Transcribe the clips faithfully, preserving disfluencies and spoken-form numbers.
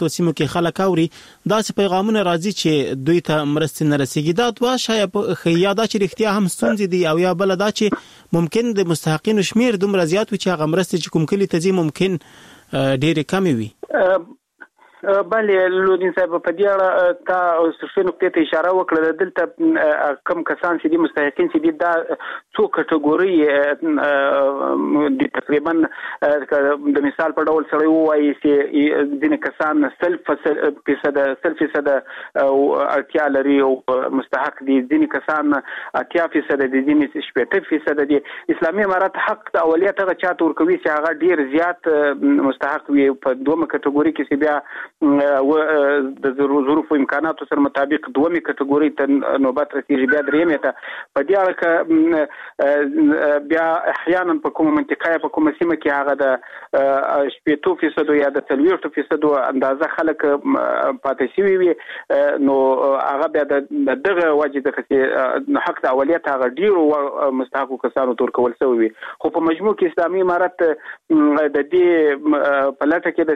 پرتو سیمو کې خلک اوري داسې پیغامونه راځي چې دوی ته مرستې نه رسیږي. دا دوه شاید خیا دا چې رښتیا هم ستونزې دي او یا بل دا چې ممکن د مستحقینو شمیر دومره زیات وي چې هغه مرستې چې کوم کلی ته ځي ممکن ډېرې کمې وي. بله لودین صاحب په دې اړه تا څه نقطې ته اشاره وکړه. دلته کم کسان چې دي مستحقین چې دي دا څو کټګوري دي تقریبا د مثال په ډول سره وایي چې ځینې کسان سل فیصد سل فیصد اړتیا لري او مستحق دي، ځینې کسان اتیا فیصد دي، ځینې شپېته فیصد دي. اسلامي امارت حق د اولیا ته چاته ورکوي چې هغه ډیر زیات مستحق وي. په دومره کټګوري کې بیا و د ظروف او امکاناتو سره مطابق دومره کټګوري ته نوبت رسیږي، بیا درېمه ته. په دې اړه کې بیا احیانا په کومه منطقه په کومه سیمه کې هغه د شپېته فیصد یا د څلوېښت فیصد اندازه خلک پاتې شوي وي، نو هغه بیا د دغه وجه د حق د اولیت هغه ډیرو مستحقو کسانو تور کول شوی وي. خو په مجموع کې اسلامي امارت د دې په لټه کې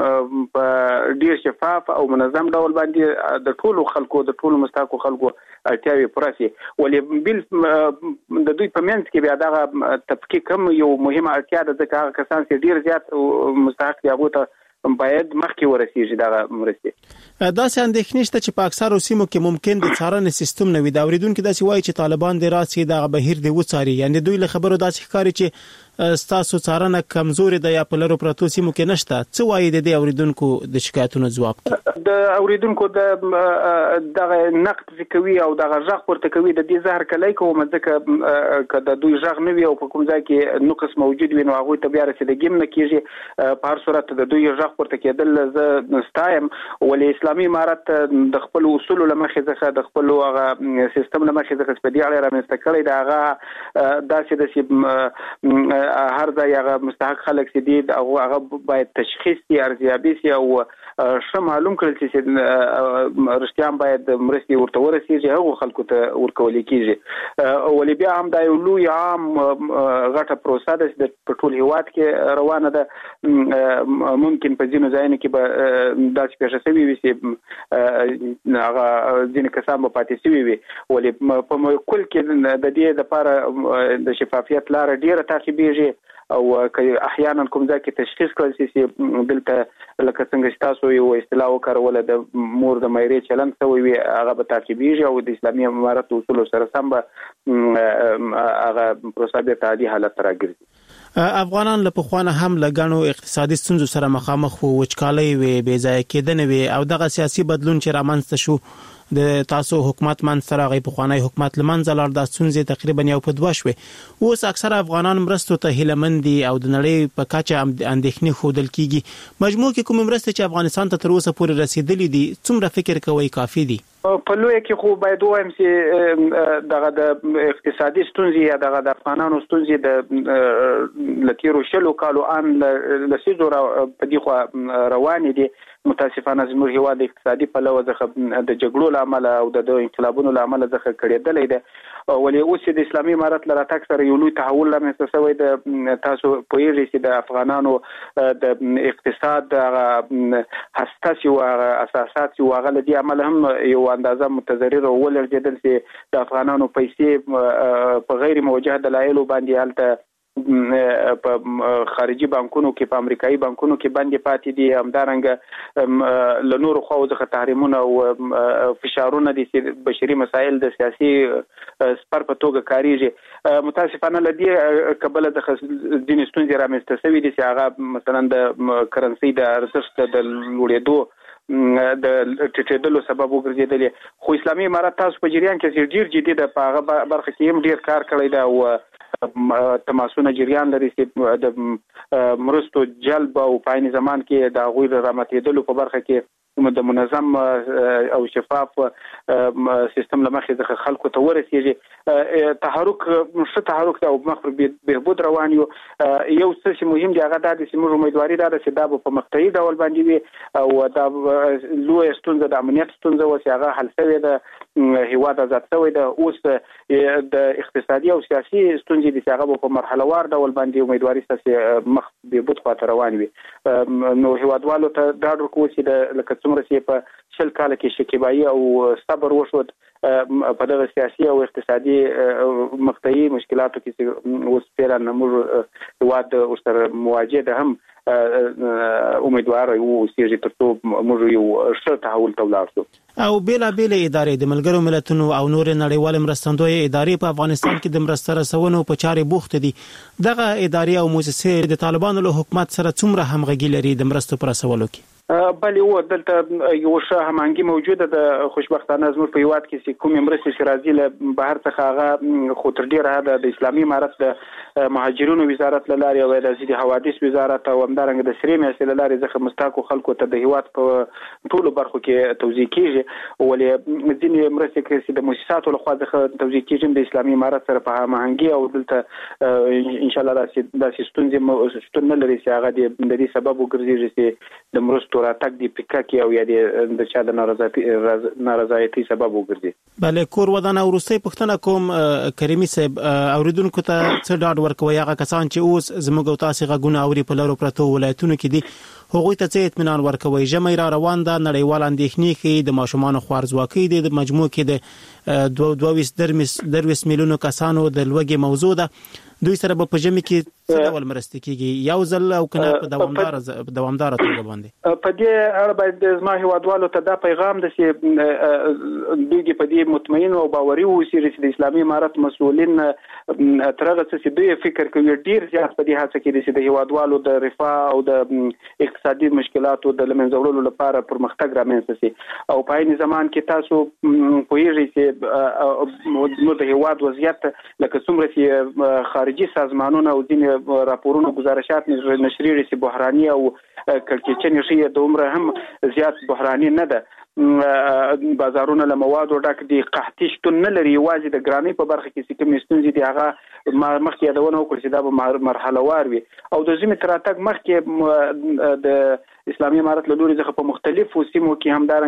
د ډیر شفاف او منظم ډول باندې د ټولو خلکو د ټولو مستحقو خلکو اړتیاوې پوره شي. ولې بل د دوی په منځ کې بیا دغه تفکیک هم یو مهمه اړتیا ده، ځکه هغه کسان چې ډیر زیات مستحق دي هغو ته باید مخکې ورسیږي دغه مرستې. داسې اندېښنې شته چې په اکثرو سیمو کې ممکن د څارنې سیستم نه وي. دا اورېدونکي داسې وایي چې طالبان دې راسي دغه بهیر دې وڅاري، یعنې دوی له خبرو داسې ښکاري چې ستاسو څارنه کمزوري ده یا په لرو پرتو سیمو کې نشته. څه وایي د دې اورېدونکو د شکایتونو ځواب کې؟ د اورېدونکو د دغه نقد کوي او دغه غږ پورته کوي د دې زهر کلی کوم، ځکه که د دوی غږ نه وي او په کوم ځای کې نقص موجود وي نو هغوی ته بیا رسېدګي هم نه کېږي. په هر صورت د دوی غږ پورته کېدل زه ستایم، ولې اسلامي امارت د خپلو اصولو له مخې څخه د خپلو هغه سیستم له مخې څخه په دې اړه رامنځته کړی د هغه داسې داسې هر ځای هغه مستحق خلک چې دي هغه باید تشخیص شي، ارزیابي شي او ښه معلوم کړل شي چې رښتیا هم باید مرستې ورته ورسېږي، هغو خلکو ته ورکولی کېږي. ولې بیا هم دا یو لوی عام غټه پروسه ده چې په ټول هېواد کې روانه ده. ممکن په ځینو ځایونو کې به داسې پېښه شوې وي چې هغه ځینې کسان به پاتې شوي وي. ولې په کل کې د دې دپاره د شفافیت لاره ډېره تعقیبېږي او که احیانا کوم ځای کې تشخیص کړل شي چې دلته لکه څنګه چې تاسو یو اصطلاح وکاروله د مور د میرې چلند شوی وي، هغه به تعقیبېږي او د اسلامي امارت اصولو سره سم به هغه پروسه بېرته عادي حالت ته راګرځي. افغانان له پخوانه هم له ګڼو اقتصادي ستونزو سره مخامخ وو، وچکالۍ وې، بې ځایه کېدنې وې او دغه سیاسي بدلون چې رامنځته شو د تاسو حکومت منځ ته راغی، پخوانی حکومت له منځه لاړ، دا ستونزې تقریبا یو په دوه شوې. اوس اکثره افغانان مرستو ته هیله دي او د نړۍ په کچه اندېښنې ښودل کېږي. مجموع کې کومې مرستې چې افغانستان ته تر اوسه پورې رسېدلې دي څومره فکر کوئ کافي دي؟ په لویه کې خو باید ووایم چې دغه د اقتصادي ستونزې یا دغه د افغانانو ستونزې د له تېرو شلو کالو ان لسیزو په دې خوا روانې دي. متاسفانه زموږ هېواد د اقتصادي پلوه څخه د جګړو له امله او د انقلابونو له امله څخه کړېدلی دی. ولې اوس د اسلامي امارت له راتګ سره یو لوی تحول رامنځته شوی دی. تاسو پوهېږئ چې د افغانانو د اقتصاد هغه هسته چې و هغه اساسات چې و هغه له دې امله هم یو اندازه متضرر او ولړزېدل چې د افغانانو پیسې په غیر موجه دلایلو باندې هلته په خارجي بانکونو کې په امریکایي بانکونو کې باندې پاتې دي. همدارنګه له نورو خواو څخه تحریمونه او فشارونه دي چې بشري مسایل د سیاسي سپر په توګه کاریږي. متاسفانه له دې کبله د ځینې ستونزې رامنځته شوي دي چې هغه مثلا د کرنسۍ د ارزښت د لوړېدو د ټیټېدلو سبب وګرځېدلې. خو اسلامي امارت تاسو په جریان کې ډېر جدي ده، په هغه برخه کې هم ډېر کار کړی ده او تماسونه جریان لري چې د مرستو جلب او په عین زمان کې د هغوی راماتېدلو په برخه کې د منظم او شفاف سیستم لمخې د خلکو ته ورسیږي تحرک مش تحرک او مخ بهبود روان یو یو څه مهم دی هغه د سیمو امیدواري دا چې دا په مقطعي ډول باندې وي او دا لوی ستونزه د امنیت ستونزه و چې هغه حل شوی د هیواد آزاد شوی د اوس د اقتصادي او سیاسي ستونزې د هغه په مرحله وار ډول باندې امیدواري ستاسو مخ بهبود خاطر روان وي نو هیوادوالو ته دا ورکو چې د لکه څومره چې په شل کال کې شکیبایی او صبر وشود په دغه سیاسي او اقتصادي مقطعي مشکلاتو کې اوس فعلا موږ هیواد سره مواجه ده هم امیدوار یو چې تاسو موږ یو ښه تحول ته ولاړ شو او بیلا بیل ادارې د ملګرو ملتونو او نور نړیوال مرستندوی ادارې په افغانستان کې د مرسته رسونو په چارې بوخت دي دغه ادارې او مؤسسې د طالبانو له حکومت سره څومره همغږي لري د مرستو پر رسولو کې بلې و دلته یو ښه همغږي موجوده د خوشبختانه زموږ په هیواد کې چې کومې مرستې چې راځي له بهر څخه هغه خو تر ډېره د اسلامي امارت د مهاجرینو وزارت له لارې او د ضد حوادث وزارت او همدارنګه د سرې میاشتې له لارې ځکه مستحقو خلکو ته د هیواد په ټولو برخو کې توزیع کیږي ولې ځینې مرستې کې د مؤسساتو لخوا څخه توزیع کیږي د اسلامي امارت سره په همغږي او دلته ان شاء الله داسې ستونزې شتون نه لري چې هغه د دې سبب وګرځي چې د مرستو راتګ دی پکا کې او یا د چا د نارضایتي نارضایتي سبب وګرځي بله کور ودان او روسي پښتنه کوم کریمي صاحب اوریدونکو ته څه ډاډ ورکوي هغه کسان چې اوس زموږ تاسو غوونه اوري په لارو پرتو ولایتونو کې دي هغوی ته څه اطمینان ورکوي جمعي را روان ده نړیوال اندېښنې کې د ماشومان خوارزواکۍ د مجموع کې د دوه ویشت درویشت میلیونو کسانو د لوږې موضوع ده دوی سره په جمع کې څه ډول مرسته کیږي یو ځل او کنه په دوامدار دوامدار توګه باندې په دې اړه باید زما هیوادوالو ته دا پیغام د چې دوی په دې مطمئن او باوري اوسي چې د اسلامي امارت مسؤلین ترغه څه دوی فکر کوي ډیر زیات په دې هڅه کې چې د هیوادوالو د رفاه او د اقتصادي مشکلاتو د لمنځه وړلو لپاره پرمختګ رامنځته شي او په عین زمان کې تاسو پوهیږئ چې د هیواد وضعیت لکه څومره چې خارجي سازمانونه او ځینې راپورونو گزارشات نشریږي چې بحراني او کړکېچنې شي د عمره هم زیات بحراني نه ده بازارونه له موادو ډک دي قحطي شتون نه لري یوازې د ګرانۍ په برخه کې چې کوم ستونزې دي هغه مخکې یادونه وکړه چې دا به مرحله وار وي او د ځینې تراتګ مخکې د اسلامي امارت له لوري څخه په مختلفو سیمو کې هم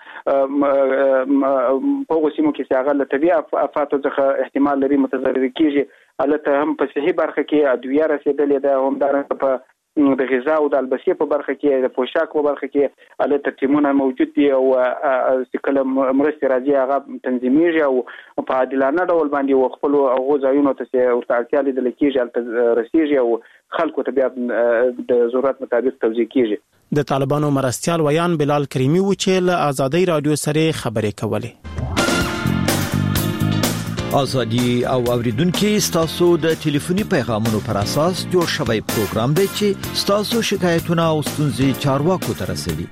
دارنګ په هغو سیمو کې چې هغه له طبیعي افاتو څخه احتمال لري متضرر کیږي البته هم په صحي برخه کې ادویه رسیدلې ده هم دارنګ په د غذا او د البسې په برخه کې د پوشاک په برخه کې البته ټیمونه موجود دي او چې کله مرستې راځي هغه تنظیمېږي او په عادلانه ډول باندې خپل هغو ځایونو ته چې ورته اړتیا لیدل کېږي هلته رسیږي او خلکو ته بیا د ضرورت مطابق توزیع کېږي د طالبانو مرستیال ویان بلال کریمي و چې له آزادۍ رادیو سره خبرې کولې آزادی او اوریدونکو ستاسو د ټلیفوني پیغامونو پر اساس جوړ شوی پروګرام دی چې ستاسو شکایتونه او ستونزې چارواکو ته رسوي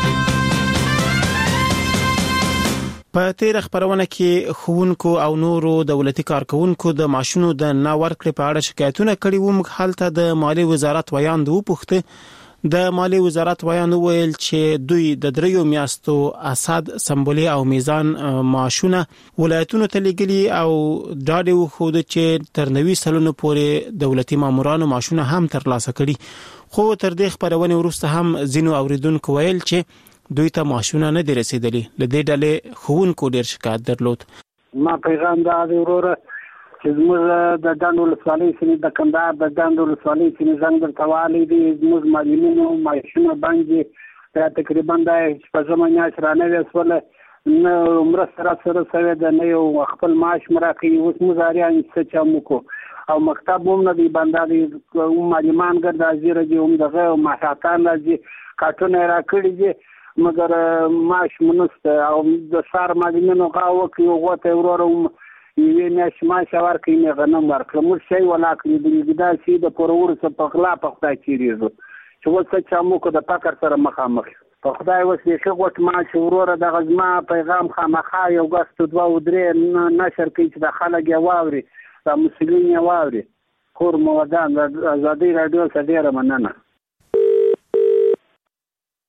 په تیر خبرونه کې خوونکو او نورو دولتي کارکونکو د معاشونو د ناورکړې په اړه شکایتونه کړي وو موږ حالت د مالی وزارت ویان دوه پوښتنه د مالی وزارت ویان ویل چې دوی د دریو میاشتو اساد سمبولي او میزان معاشونه ولایتونو ته لګلي او داډو خو د چې تر نوي سلونو پورې دولتي مامورانو معاشونه هم ترلاسه کړي خو تر دې خبرونه وروسته هم زینو اوریدونکو ویل چې دوی ته معاشونه نه دي رسیدلي لدې ډلې خوونکو ډیر شکایت درلود ما پیغام دا دی وروره چې زموږ د ډنډ ولسوالۍ سیمې د کندهار د ډنډ ولسوالۍ سیمې زنګ درته والی دي زموږ معلمینو معاشونه باندې تقریبا د شپږمه میاشت رانوې شوله نه مرسته راسره شوې ده نه یو خپل معاش مو راکوي اوس موږ اریان څه چا موږ کوو او مکتب هم نه دی بنده دی معلمان ګرد حاضره دي هم دغه محتاطان راځي کارټونه یې راکړي دي مګر معاش مو نشته او د ښار معلمینو هغه وکړي هغو ته یې وروره یوې میاشتې معاش ورکړي مې غنم ورکړه موږ شی ولا کړي د دا شي د پوره وروسته په غلا په خدای تېرېږو چې اوس څه چا موږ د فقر سره مخامخ په خدای اوس بیخي غوټ معاش وروره دغه زما پیغام خامخا یو ګستو دوه او درې نشر کوي چې د خلک یې واوري د مسؤلین یې واوري کور مو ودان د ازادۍ راډیو څخه ډېره مننه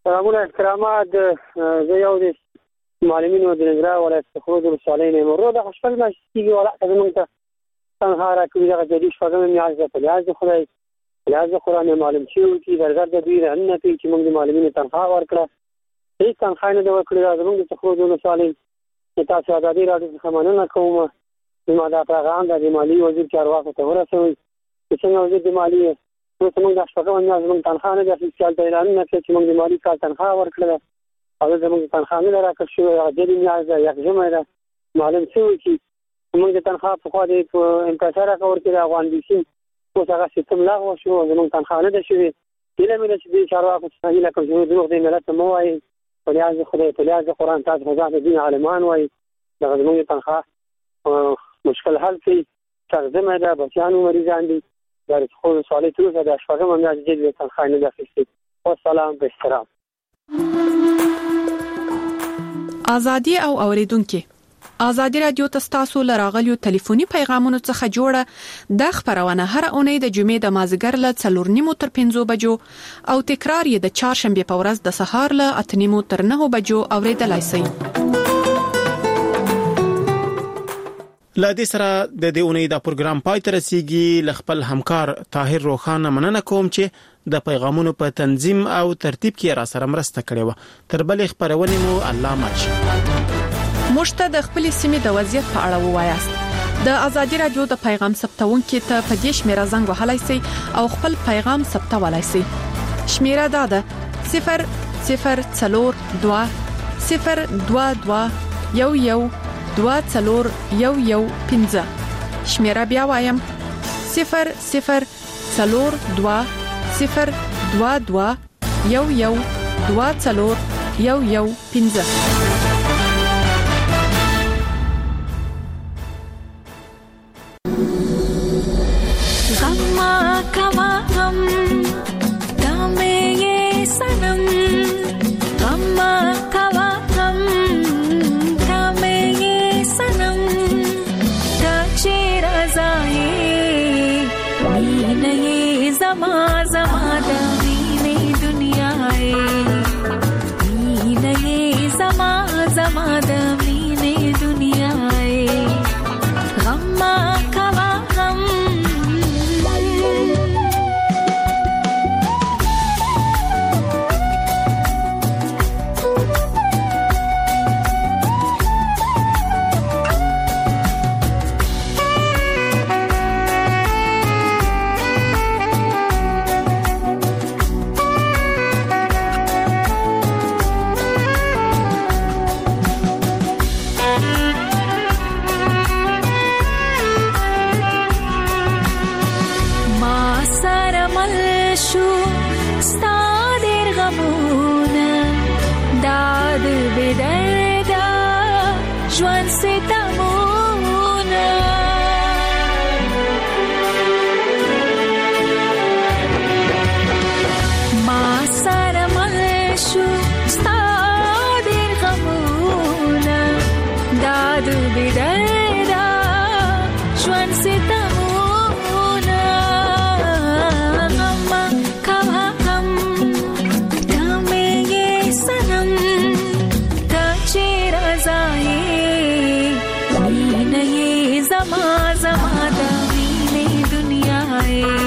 سلامونه احترامات زه یو د معلمینو د ننګرهار ولایت خروج ولسوالۍ نه مرو د خوشحال ماشي ولا موږ ته څنګه راکوي دا د دې شپږم میاشت په لیاز خدای لیاز قرآن معلم شو چې درګر د دوی رانه پی چې موږ د معلمینو تنخواه ورکړه هیڅ تنخواه نه د ورکړه زموږ د خروج ولسوالۍ تاسو ازادي راډیو څخه مننه کوم ما دا پیغام د مالی وزیر چارواکو ته ورسوي چې څنګه وزیر د مالی نو څنګه د شپږم میاشت موږ تنخواه نه د فیسکال د اعلان نه چې موږ د مالی کال تنخواه ورکړه او زموږ تنخواه نه راکړ شو د دې میاشت یک جمعه ده معلم شو چې موږ د تنخواه په خوا د انکسار راکور کې د افغان بیسین اوس هغه سیستم لاغو شو زموږ تنخواه نه ده شوې دله مې چې د چارواکو څخه هیله کوم چې دوی د ملت مو وایي په لیاز خدای په لیاز قرآن تاسو غزا د دین عالمان وایي د زموږ تنخواه مشکل حل کړي ترجمه ده بچیانو مریضان دي د خپل سوالي تر اوسه د شپږم میاشت د تنخواه نه ده. والسلام په احترام. ازادي او اوریدونکو ازادي رادیو تاسو لراغلیو ټلیفوني پیغامونو څخه جوړه د خبرونه هر اونۍ د جمعې د مازیګر له څلور نیمو تر پنځو بجو او تکرار یې د چهارشنبه په ورځ د سهار له اته نیمو تر نهو بجو اوریدلای شئ. لا دې سره د دې اونۍ د پروګرام پای ته رسیدي. لخپل همکار طاهر روخانه مننه کوم چې د پیغامونو په تنظیم او ترتیب کې را سره مرسته کړې و. تر بلې خبرونه مو الله ماچ مشته د خپل سیمې د وضعیت په اړه ووایاست. د ازادي رادیو د پیغام ثبتونکو ته په دې شمیره زنګ وهلای شئ او خپل پیغام ثبتولای شئ. شمیره دا ده صفر صفر څلور دوه صفر دوه دوه یو یو دوه څلور یو یو پنځه. شمیره بیا وایم صفر صفر څلور دوه صفر دوه دوه یو یو دوه څلور یو یو پنځه. زما زما د وینې دنیا